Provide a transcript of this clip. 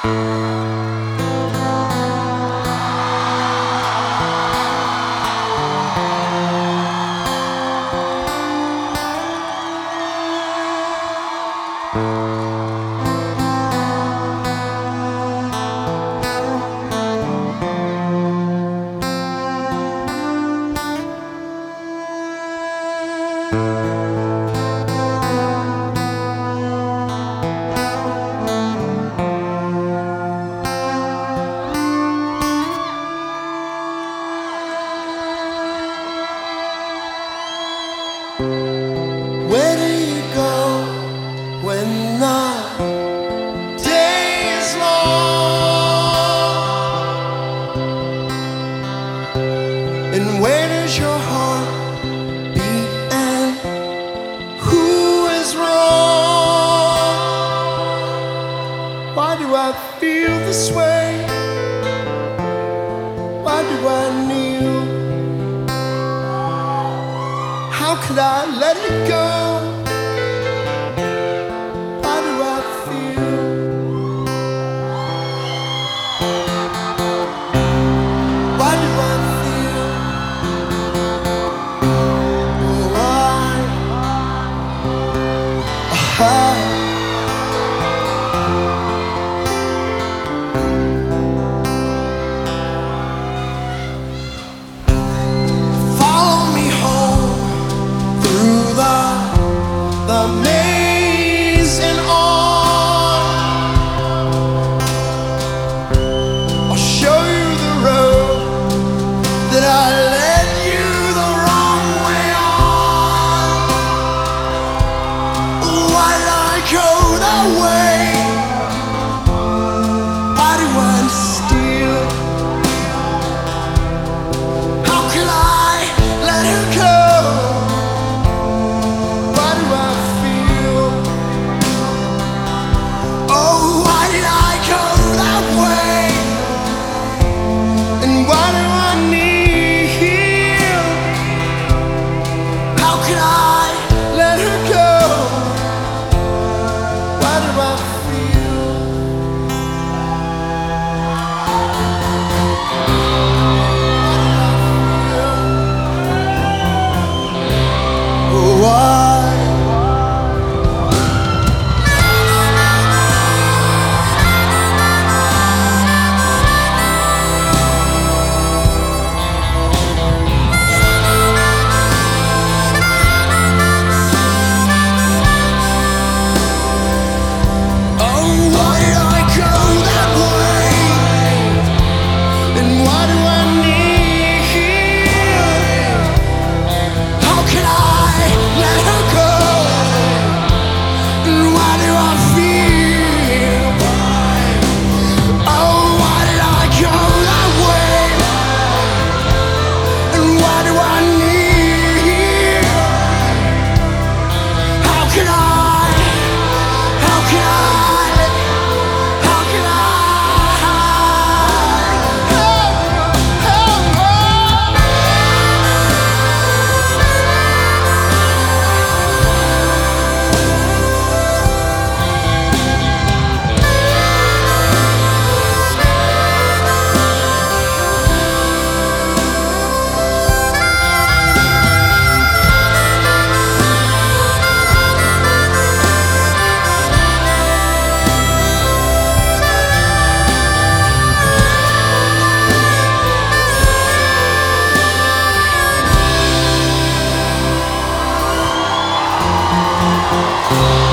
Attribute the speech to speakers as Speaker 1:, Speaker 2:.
Speaker 1: Where do you go when the day is long? And where does your heart beat and who is wrong? Why do I feel this way? Why do I kneel? How could I let it go? Why do I feel? Why do I feel? Why? Follow me home through the maze and on. I'll show you the road that I led you the wrong way on. Why did I go that way? Why do I steal? How could I let her go? Why do I feel? Oh, why did I go that way? And why do I kneel? How could I let her go? Why do I feel? Why?
Speaker 2: Oh,